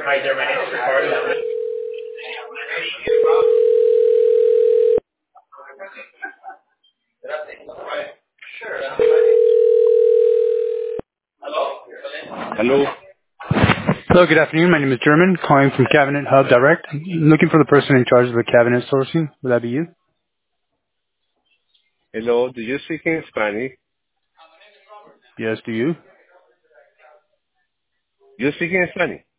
Hi there, my name is Ricardo. Hello. Hello, good afternoon. My name is German, calling from Cabinet Hub Direct. I'm looking for the person in charge of the cabinet sourcing. Would that be you? Hello. Do you speak in Spanish? Yes, do you? You speak in Spanish?